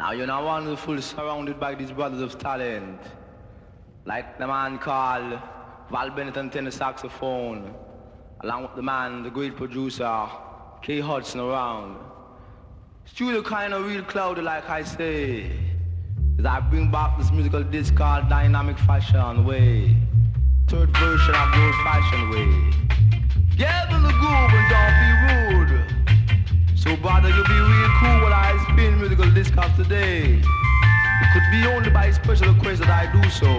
Now you're not wonderful surrounded by these brothers of talent. Like the man called Val Bennett and tenor saxophone. Along with the man, the great producer, K. Hudson around. Studio kind of real cloudy like I say. As I bring back this musical disc called Dynamic Fashion Way. Third version of the old fashioned way. Get in the groove and don't be rude. So brother, you be real cool while I spin musical disc of today. It could be only by special request that I do so.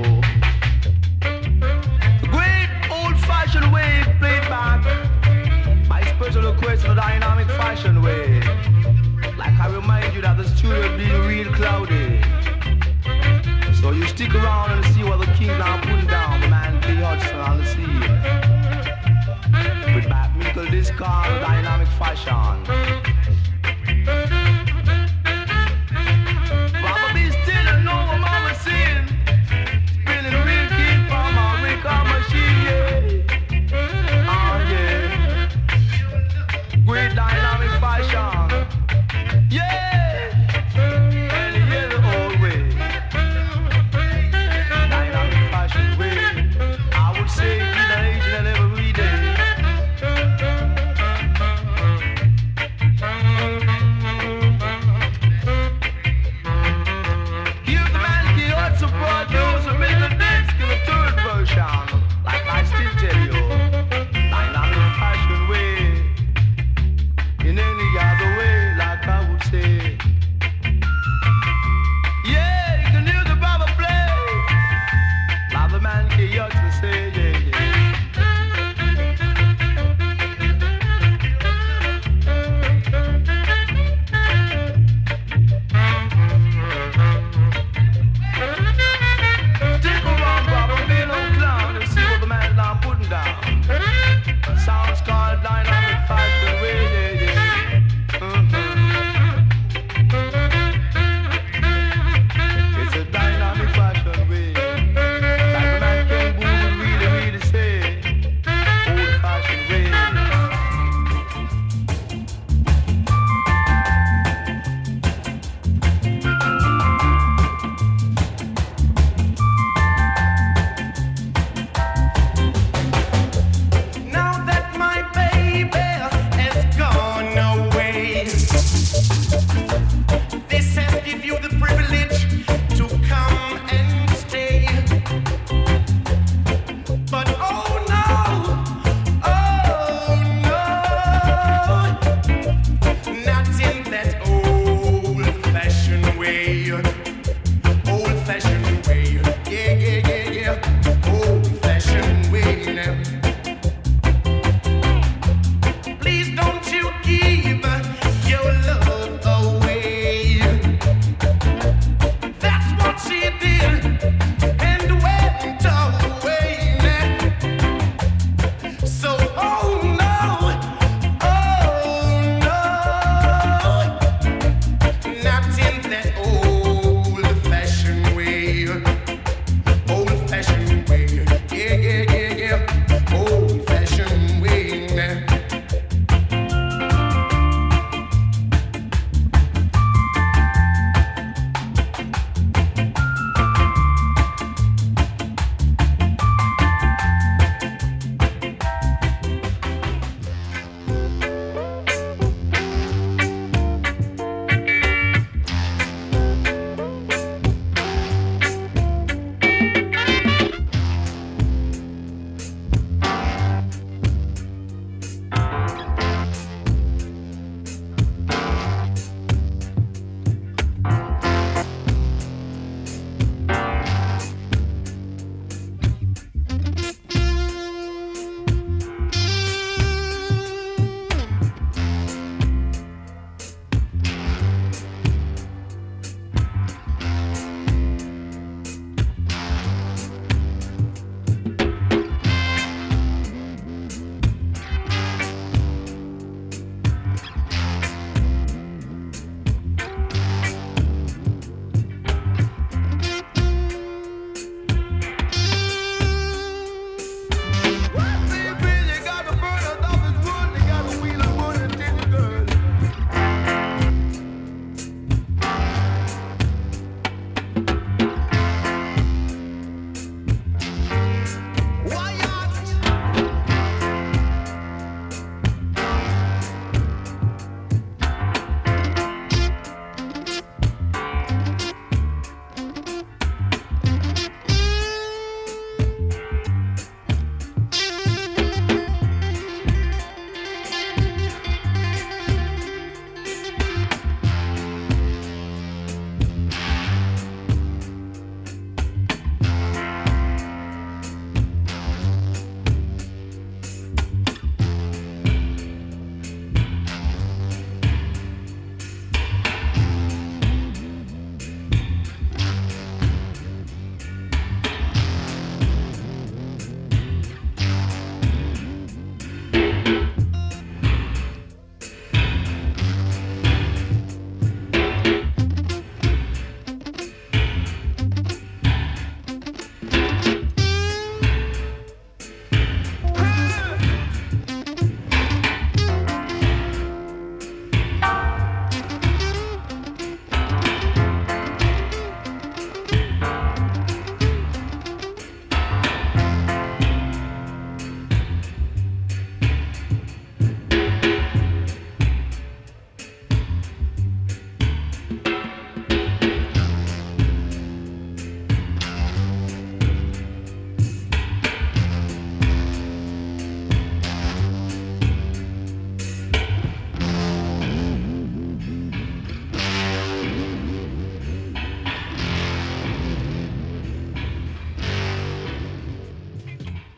The great old fashioned way played back by special request in a dynamic fashion way. Like I remind you that the studio be real cloudy. So you stick around and see what the kings are putting down, the man K. Hudson on the scene. With back musical disc called Dynamic Fashion. Probably still don't know what mama saying. Spinning real kid from a record machine, yeah. Oh yeah. Great dynamic fashion. Yeah. And yeah, the old way. Dynamic fashion way. I would say in the age and every day. Like I still tell you, dynamic fashion way, in any other way, like I would say. Yeah, you can hear the brother play, like the man K. Hudson say, yeah, sounds called dynamic fashion way, yeah, It's a dynamic fashion way. Like the man Ken Boone would really say, old fashioned way. That old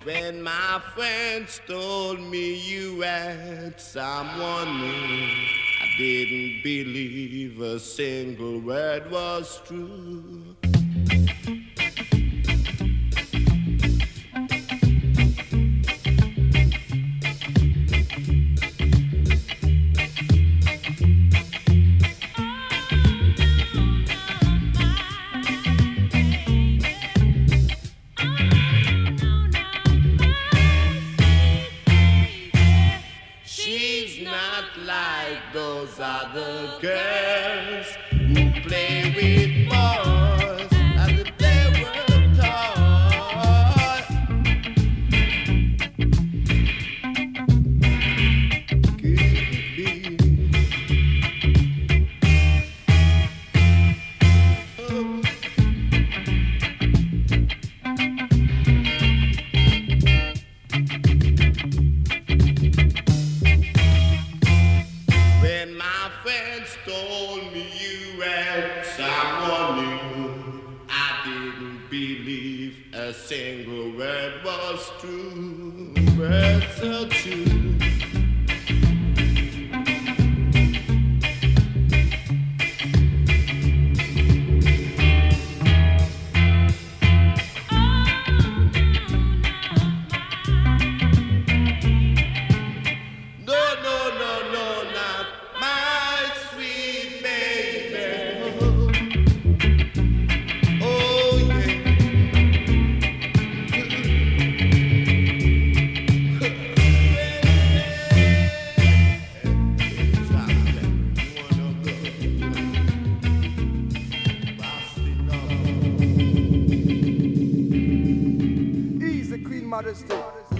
When my friends told me you had someone new, I didn't believe a single word was true. Those other girls who play with boys as if they were toys. Could it be? Oh. When my friends told me you had someone new, I didn't believe a single word was true. Words so true. Modesty.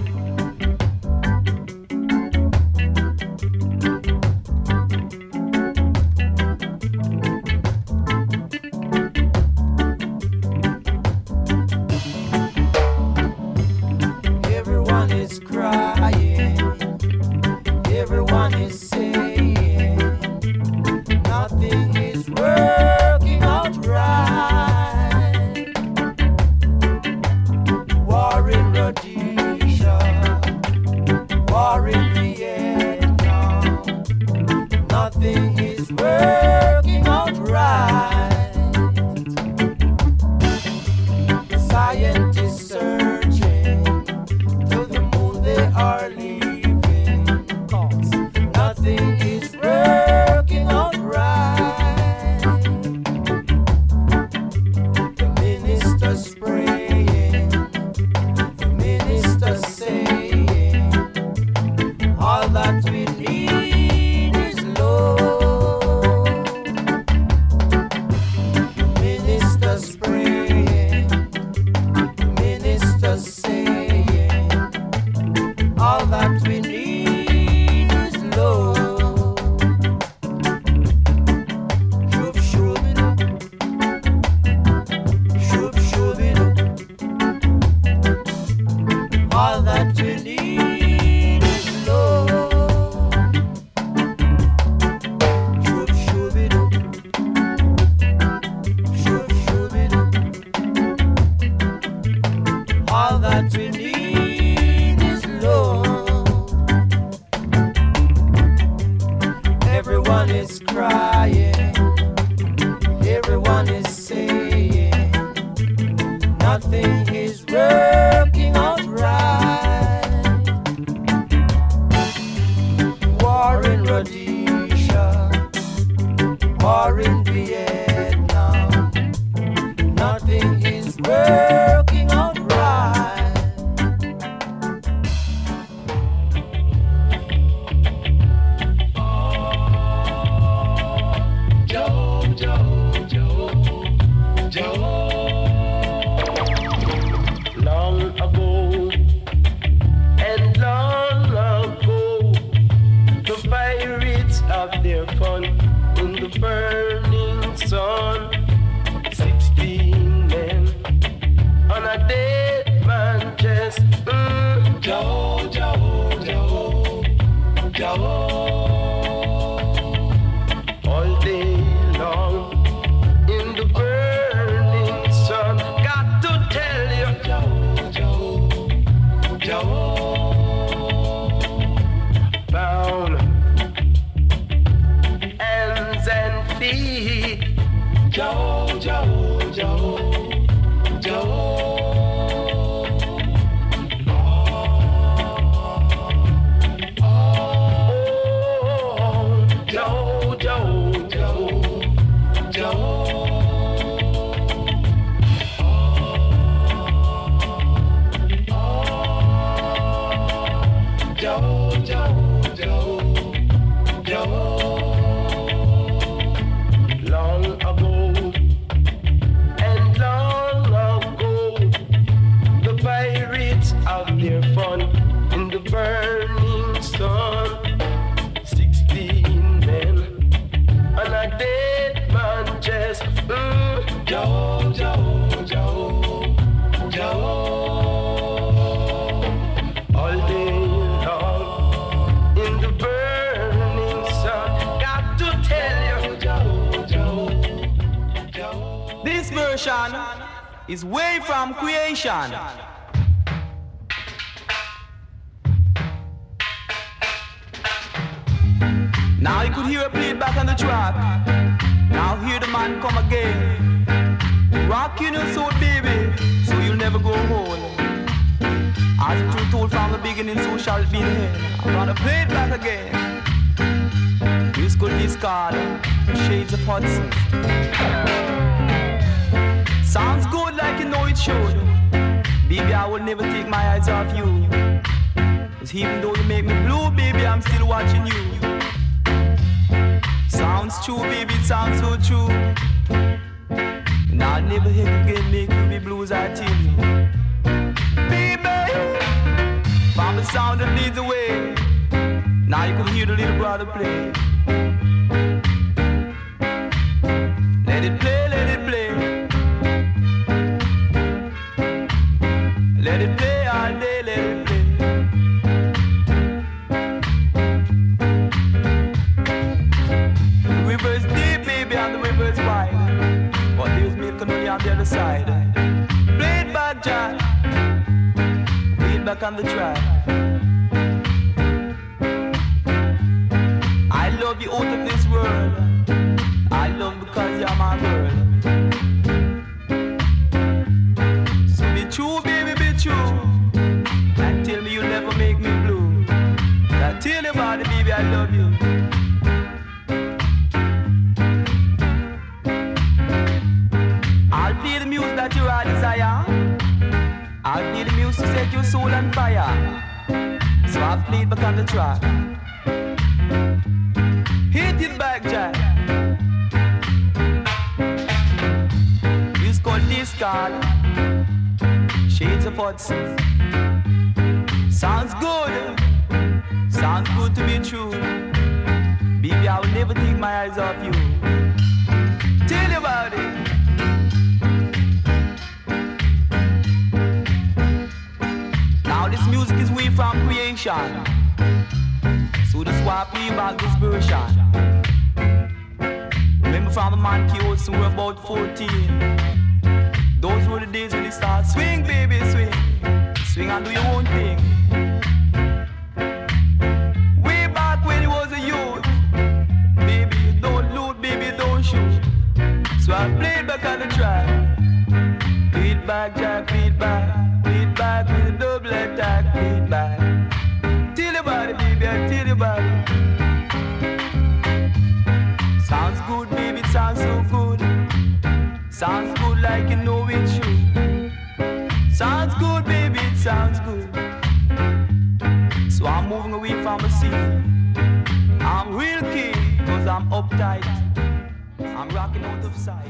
Everyone is crying, everyone is saying nothing is working out right. War in Rhodesia, Is way from creation. Now you could hear it played back on the track. Now hear the man come again. Rocking your soul, baby, so you'll never go home. As the truth told from the beginning, so shall it be in the end. I'm gonna play it back again. This could discard Shades of Hudson. Sounds good like you know it should. Baby, I will never take my eyes off you. 'Cause even though you make me blue, baby, I'm still watching you. Sounds true, baby, it sounds so true. And I'll never hit again, make you be blue as I tell you. Baby, from the sound that leads the way. Now you can hear the little brother play. Let it play, let it play. Let it play all day, let it play. The river's deep, baby, and the river's wide. But there's milk and honey on the other side. Play it back, Jack. Play it back on the track. I love you out of this world. I love you because you're my girl. So be true, baby, be true. And tell me you'll never make me blue. Now tell you about it, baby, I love you. I'll play the music that you are desire. I'll play the music to set your soul on fire. So I'll play it back on the track. Hit it back, Jack. It's called discard. Shades of Hudson. Sounds good. Sounds good to be true. Baby, I will never take my eyes off you. Tell you about it. Now this music is way from creation. So that's why I play back this version. Remember from the man kids who were about 14. Those were the days when they start swing, baby, swing. Swing and do your own thing. Way back when he was a youth. Baby, don't loot, baby, don't shoot. So I played back on the track. Play it back, Jack, play it back. Play it back with a double attack, play it back. Tell you about it, baby, I tell you about it. Sounds good, baby, it sounds so good. Sounds good like you know it should. Sounds good, baby, it sounds good. So I'm moving away from the sea. I'm real keen, cause I'm uptight. I'm rocking out of sight.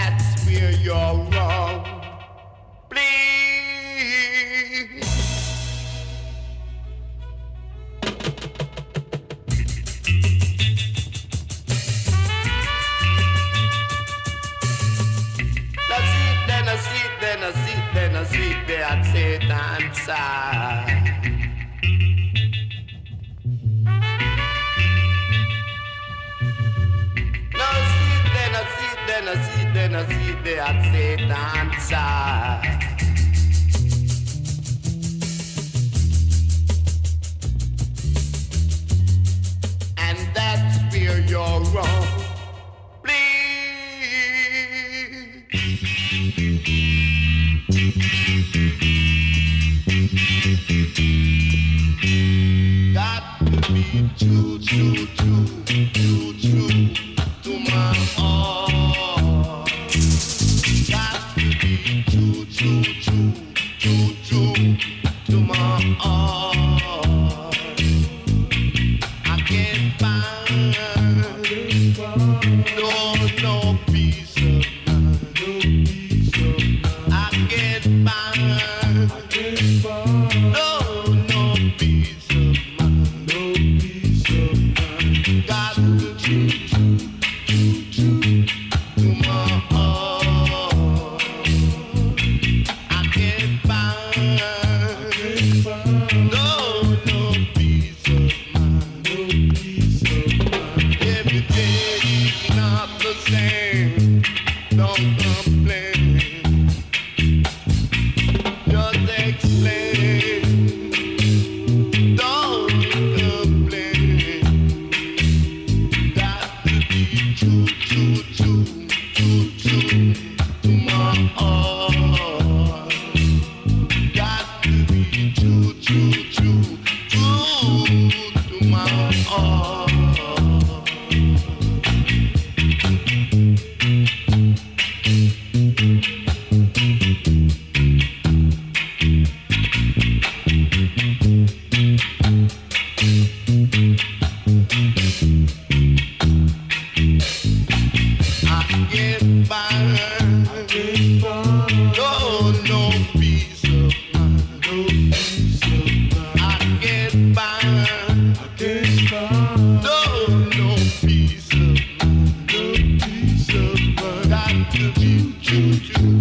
that's where you're wrong. Please. Then I sit there at Satan's side. Then I sit there at Satan's side. And that's where you're wrong. Got to be true to my heart. Got to be true to my heart. I can't find no peace of mind. I can't find no peace of mind. Got to be true to my heart. I can't find no peace of mind. Every day is not the same. Don't complain. Just explain. Don't complain. Got to be true to my heart. Got to be true to my heart. I can't find no peace of mind. I can't find no peace of mind. Got to be true.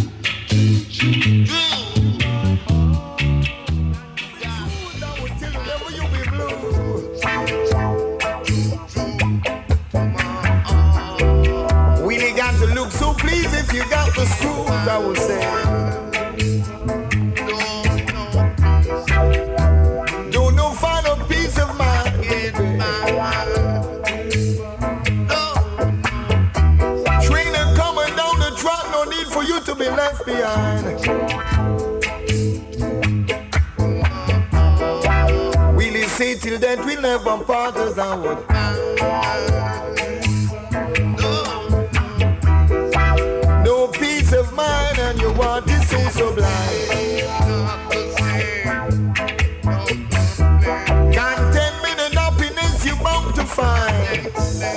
Really got to look so pleased if you got the screws, I would say. Don't no find a peace of mind. Trainer coming down the track, no need for you to be left behind. Really say till that we'll never part as I would. No peace of mind and your want is so sublime. Contentment and happiness you bound to find.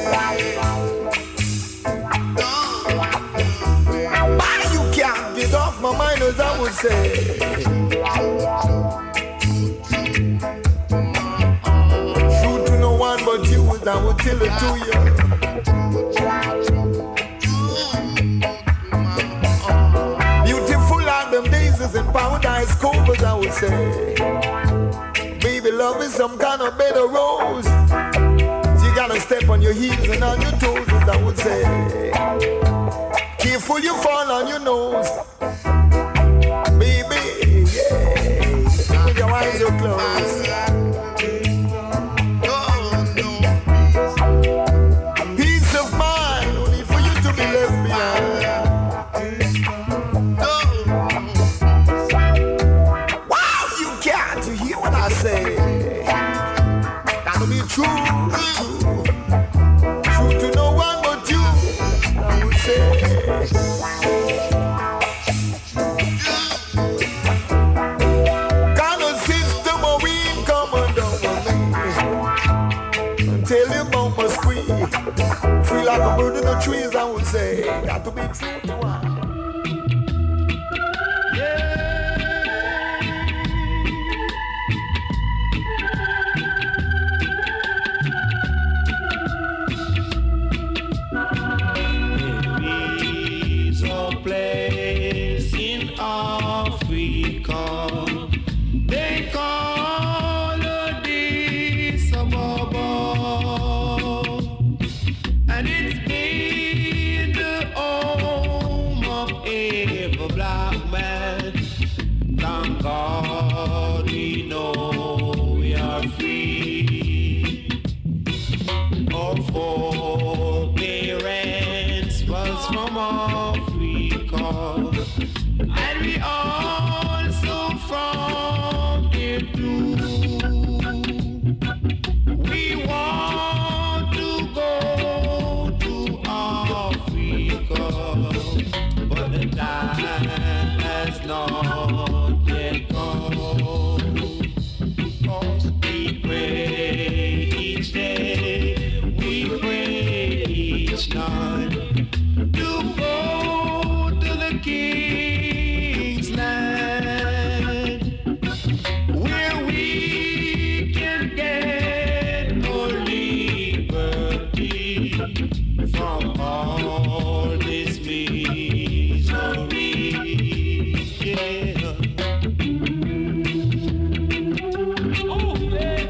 Why you can't get off my mind as I would say. True to no one but you as I would tell it to you. In paradise covers, I would say. Baby, love is some kind of better rose. So you gotta step on your heels and on your toes, as I would say. Careful you fall on your nose. Baby, yeah. With your eyes are closed. Peace of mind, no need for you to be left behind. Say, gotta be true to no one but you, I would say. Kind of system of wind coming down on me. Tell you about my squeak, feel like a bird in the trees, I would say. Got to be true to one. Africa, and we also from there too. We want to go to Africa, but the time has not yet come. 'Cause we pray each day, we pray each night to go to the King's land, where we can get more liberty from all this misery. Yeah. Oh, man.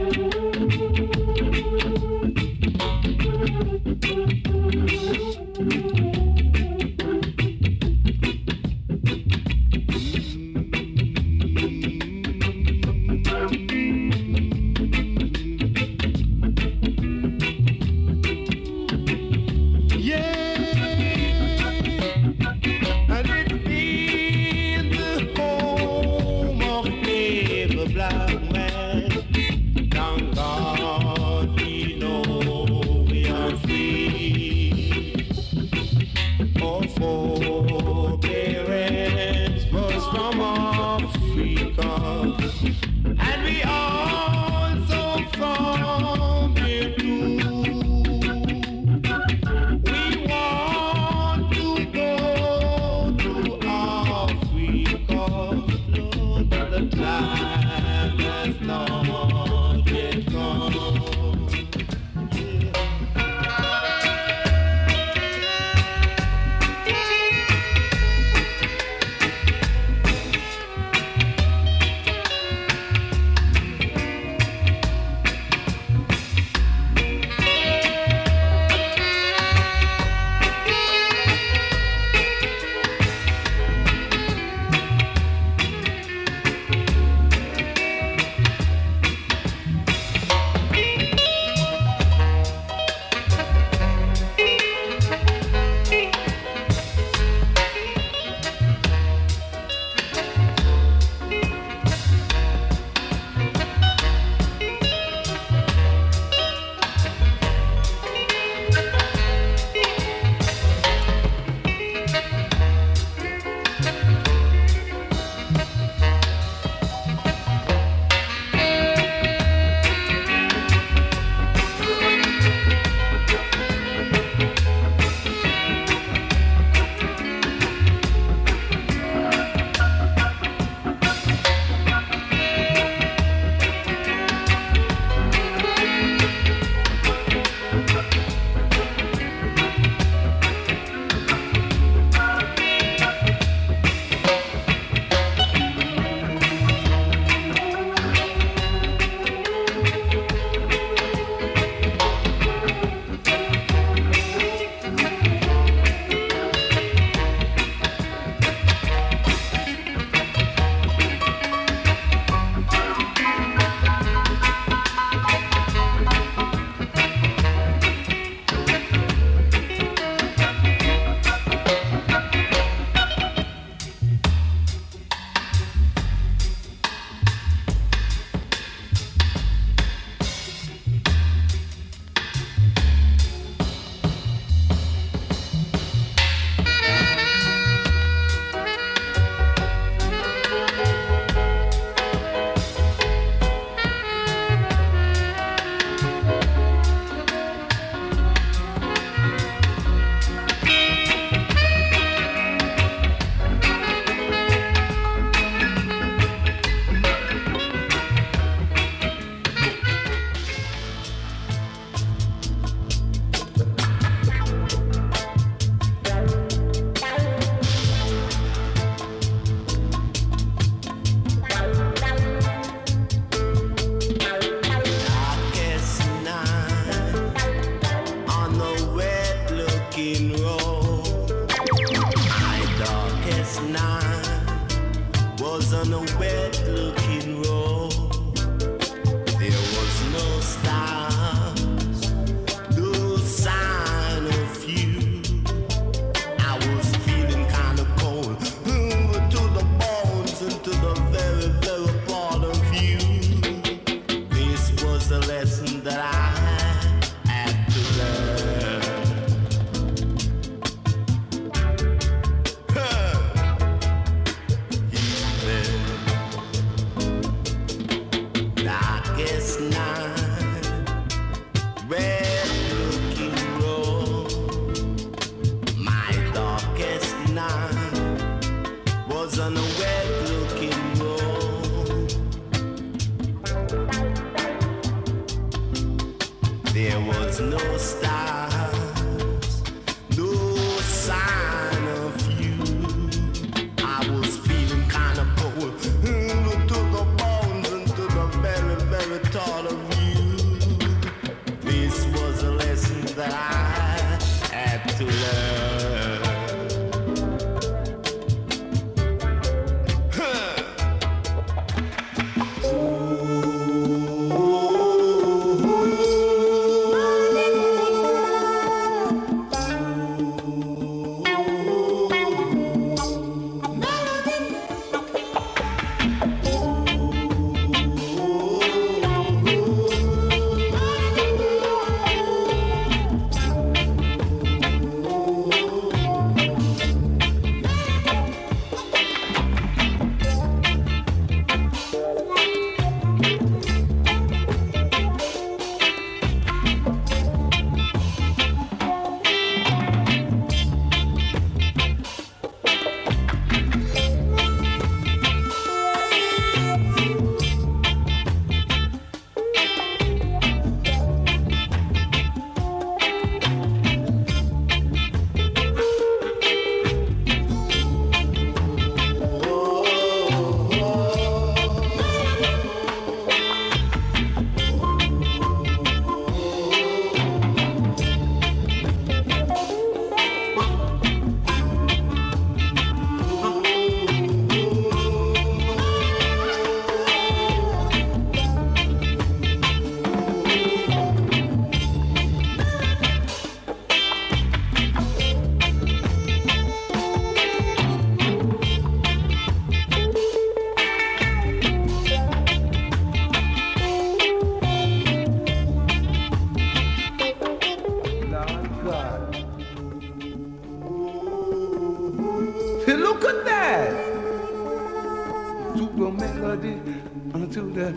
Look at that. To the melody, to the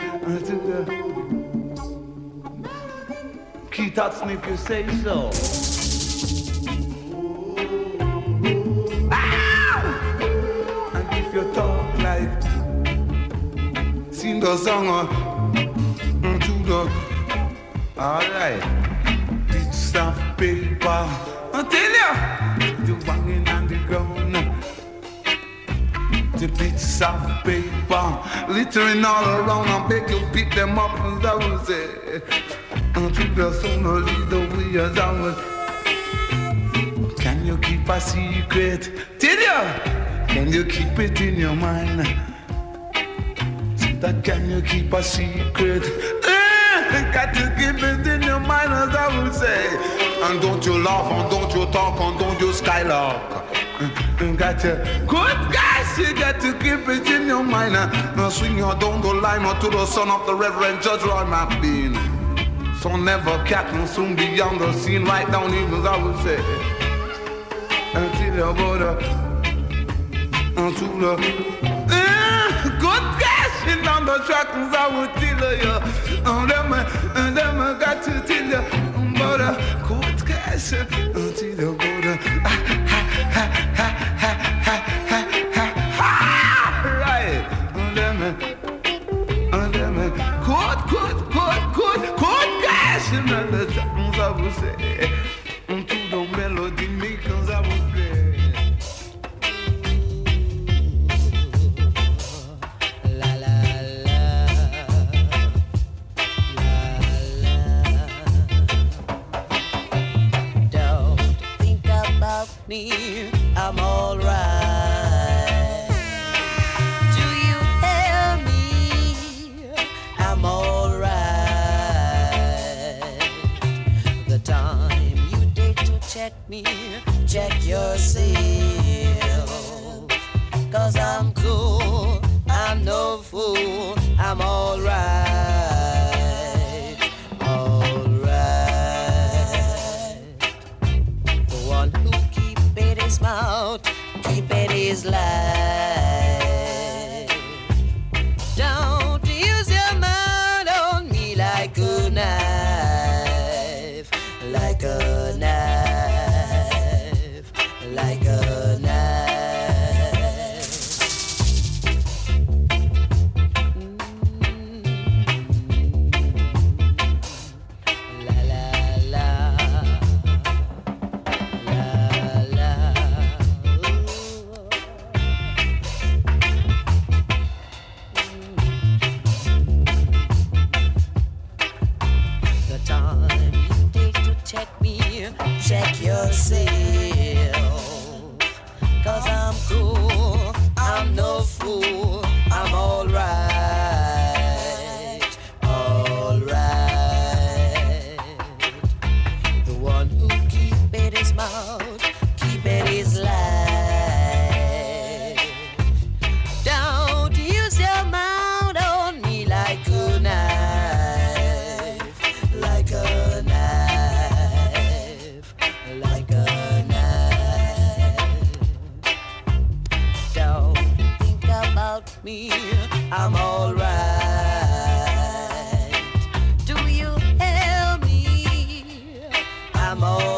Keith Hudson, if you say so. And if you talk like sing the song to the alright, piece of paper. I tell you, the banging on the ground, the bits of paper littering all around. I beg you pick them up and I will say, until the sun will lead the way as I will. Can you keep a secret? Tell you, can you keep it in your mind? That can you keep a secret? Got to keep it in your mind, as I will say. And don't you laugh, and don't you talk, and don't you skylark. Got to, good guys, you got to keep it in your mind. Now swing your down the line or to the son of the Reverend Judge Roy McBean. So never cat and soon be on the scene, right down even, as I will say. Until you go to the good guys on the track, as I will tell you. And them got to tell you, but good guys until you go to right. And them good guys on the track, as I will say. To the melody makers, I will play. I'm alright. Do you hear me? I'm alright. The time you take to check me, check yourself. 'Cause I'm cool, I'm no fool, I'm alright. Alright. The one who his mouth, keep it his life. Don't use your mouth on me like a knife, like a knife, like a knife. La la la. Check yourself, 'cause I'm cool, I'm no fool, I'm alright, alright. The one who keep it his mouth, keep it his life. Don't use your mouth on me like a knife, like a knife, like a knife. Don't think about me, I'm alright. Do you hear me? I'm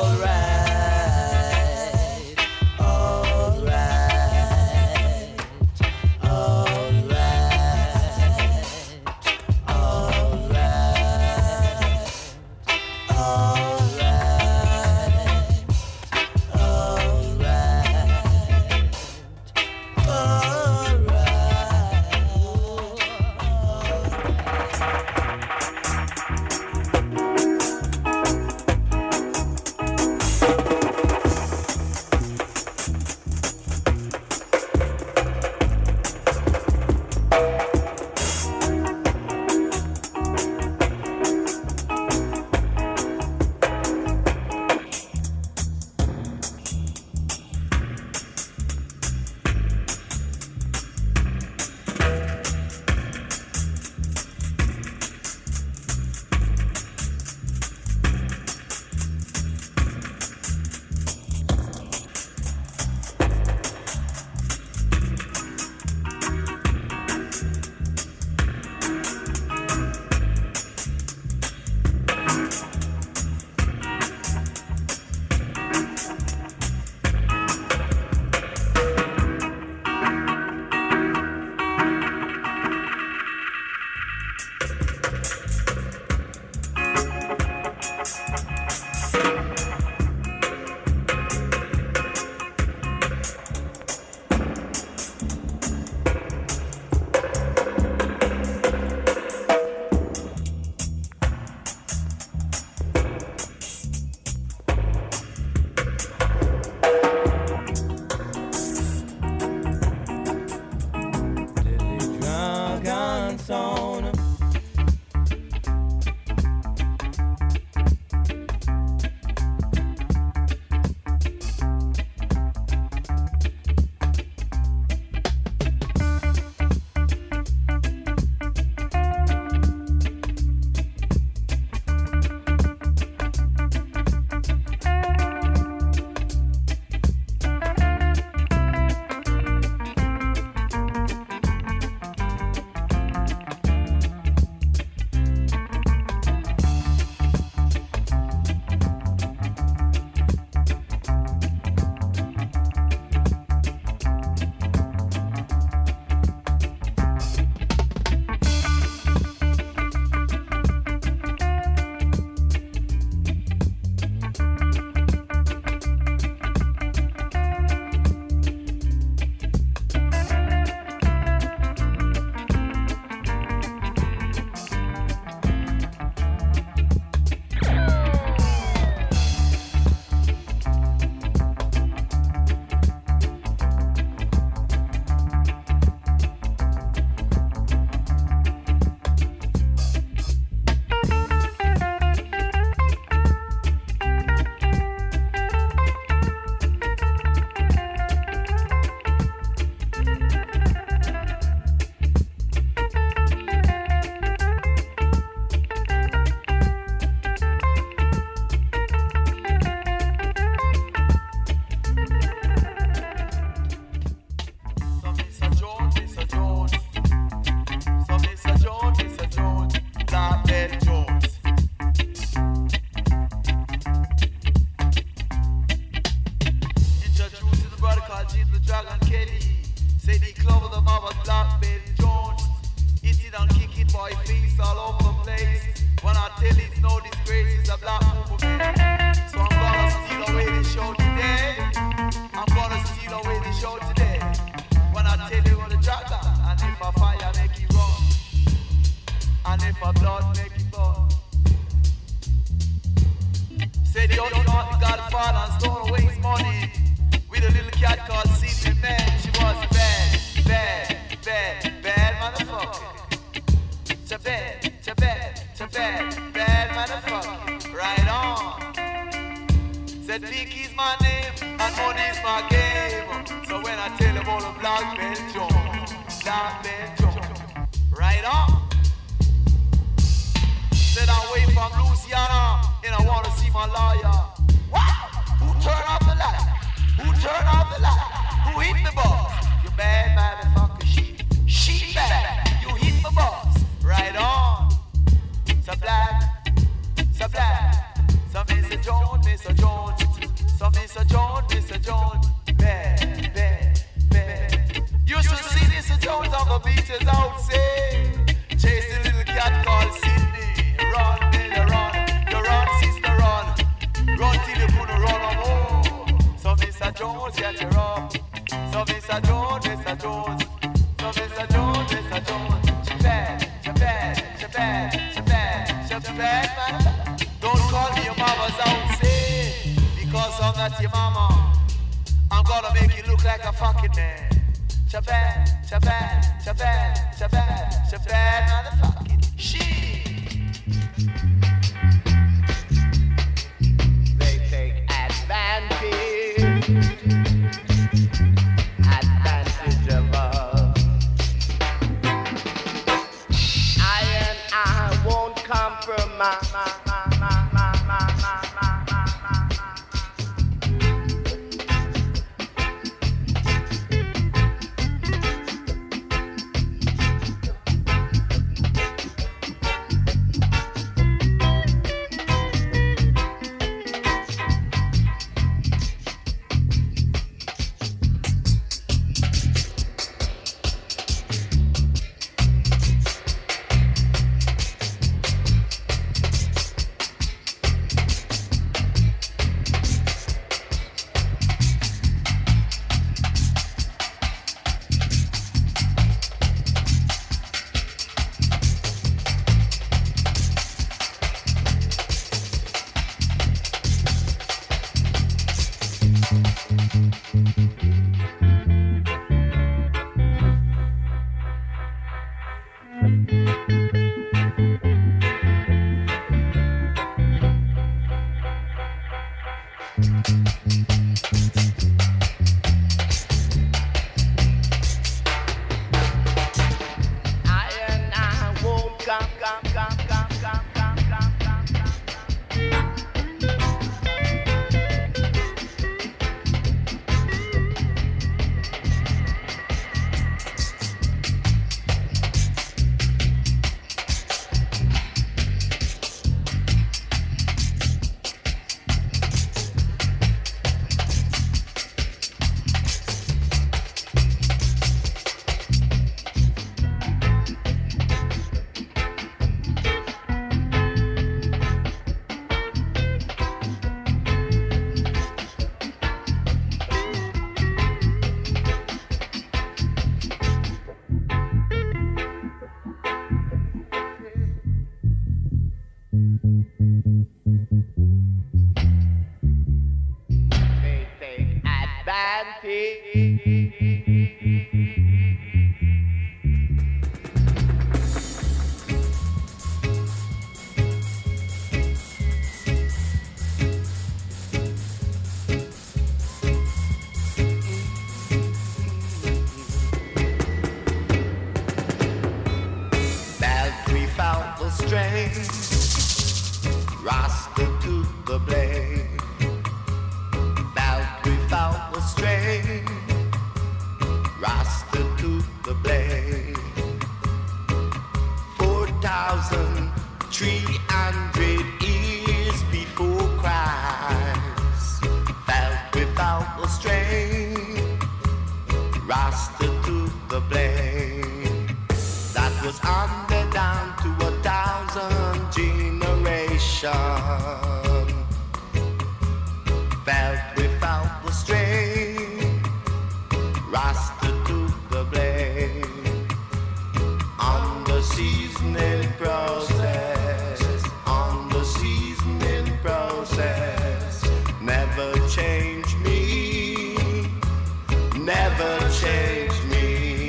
alright, alright, alright, alright, alright. Alright, alright. Say the club of the mother Black Belt Jones. Hit it and kick it, boy, face all over the place. When I tell it's no disgrace, it's a black movement. So I'm gonna steal away the show today. I'm gonna steal away the show today. When I tell you what the tracker, and if a fire make it run, and if a blood make it burn. Say the only not the Godfather and stole away his money with a little cat called Sydney Man. She was bad, bad, bad, bad motherfucker. Bad motherfucker. Right on. Said Vicky's my name and money's my game. So when I tell about the Black Belt Jones, right on. Said I'm way from Louisiana and I wanna see my lawyer. Wow! Who turned off the light? Who turned off the light? Who hit the boss? You bad motherfucker, she bad. You hit the boss. Right on. So black, so Mr. Jones, Mr. Jones. So Mr. Jones, bad, bad, bad. Used to see Mr. Jones on the beaches out, say, chase the little cat called Sydney. Run, nigga, run, you run, sister, run till you couldn't run no more. So Mr. Jones, get you up. So Mr. Jones, Mr. Jones. So Mr. Jones, Mr. Jones. She bad, man. Don't call me your mama's out, say, because I'm not your mama. I'm gonna make you look like a fucking man. Shabad, motherfucking shit. They take advantage of us. I won't compromise. Rasta to was handed down to 1,000 generations. Felt without the strain, Rasta to the blame. On the seasoning process, on the seasoning process. Never change me, never change me.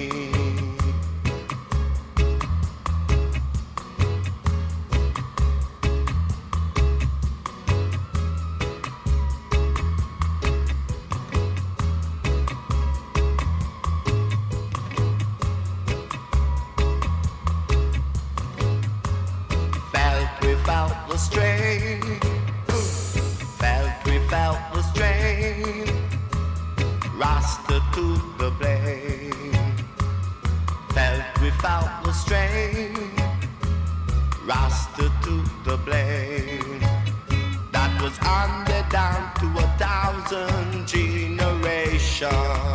Without the strain, felt without the strain, Rasta to the blame. Felt without the strain, Rasta to the blame. That was handed down to 1,000 generations.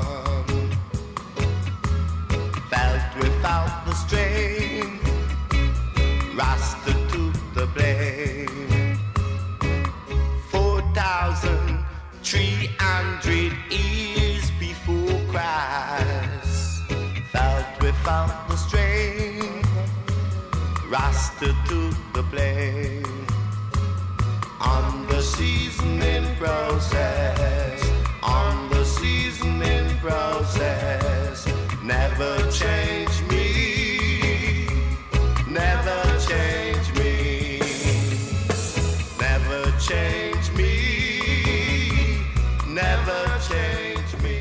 Felt without the strain, Rasta to the blame. 4,300 years before Christ, felt without the strain, Rasta to the blame. On the seasoning process, on the seasoning process, never change me, never change me, never change me, never change me.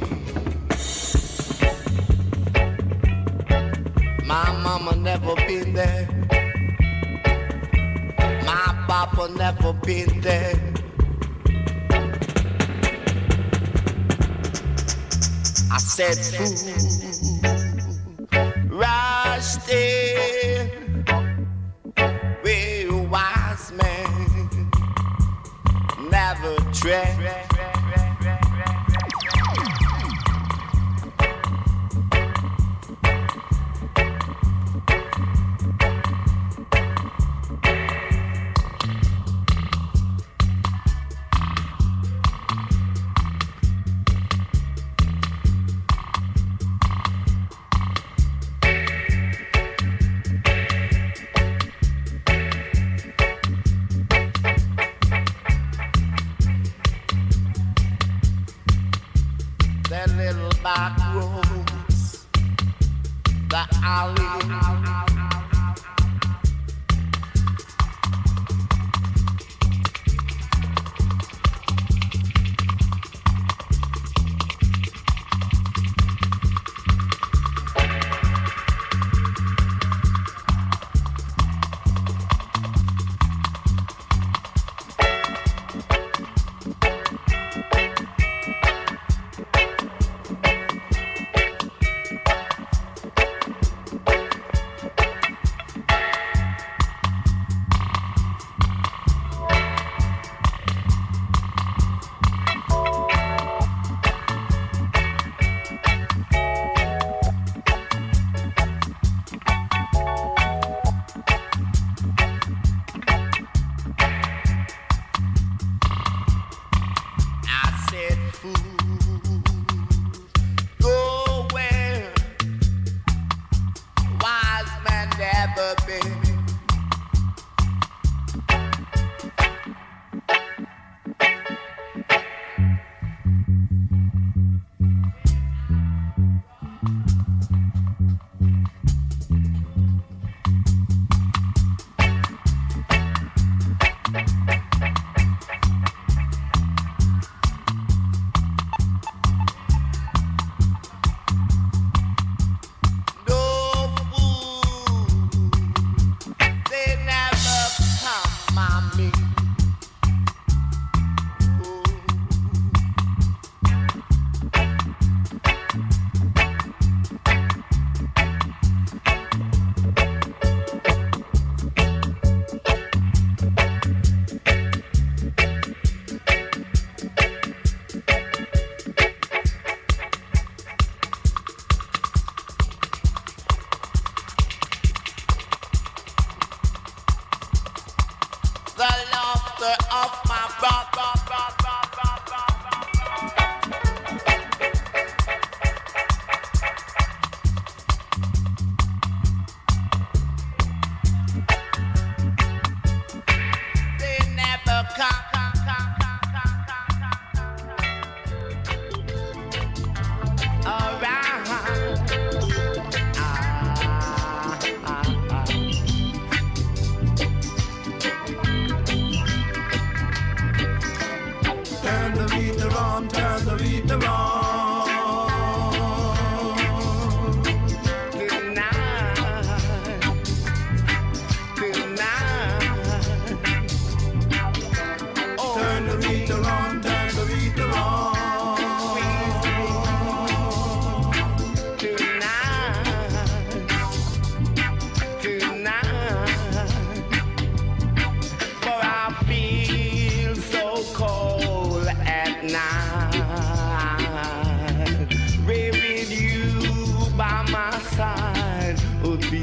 My mama never been there, my papa never been there. I said food, Rushdie, real wise man, never tread. That little back roads, the alley.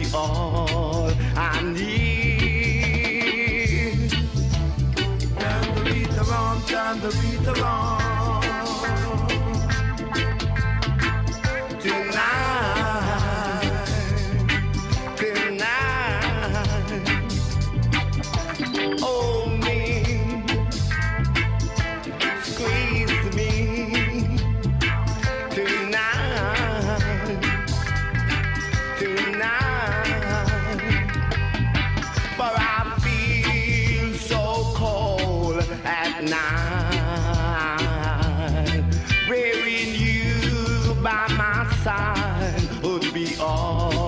all I need. Turn the beat around, turn the beat around. Wearing you by my side would be all